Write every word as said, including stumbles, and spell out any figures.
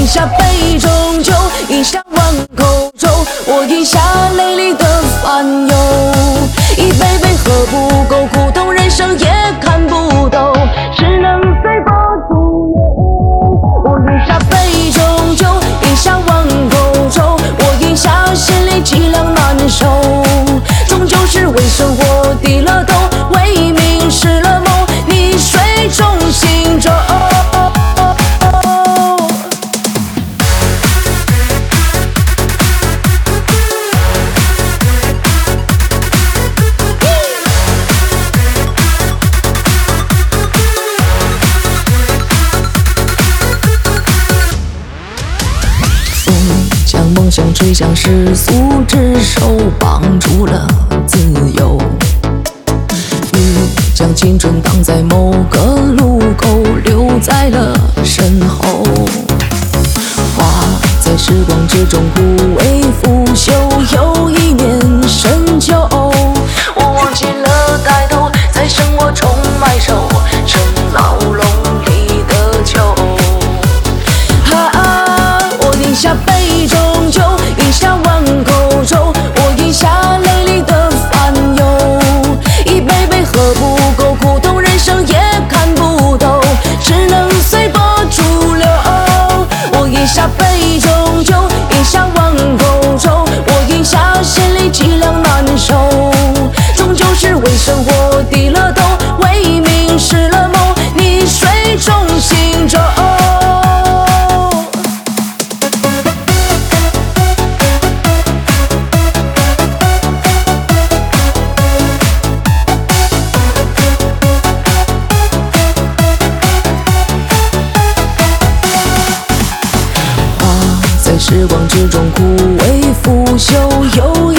饮下杯中酒，饮下碗口粥，我饮下泪里的烦忧。一杯杯喝不够，苦痛人生也看不透，只能随波逐流。我饮下杯中酒，饮下碗口粥，我饮下心里凄凉难受。终究是为生活低了头，为民失了梦，溺水中行舟。将梦想吹向世俗之手，绑住了自由。雨将青春挡在某个路口，留在了身后。花在时光之中枯萎腐朽，又一年深秋。我忘记了抬头，在生活中埋首，成牢笼里的囚。啊，我饮下杯中酒，饮下碗口粥，我饮下泪里的烦忧。一杯杯喝不够，苦痛人生也看不透，只能随波逐流。我饮下杯中酒，饮下碗口粥，我饮下心里凄凉难受。终究是为生活低了头，为民失了梦，溺水中行舟。在时光之中枯萎腐朽，又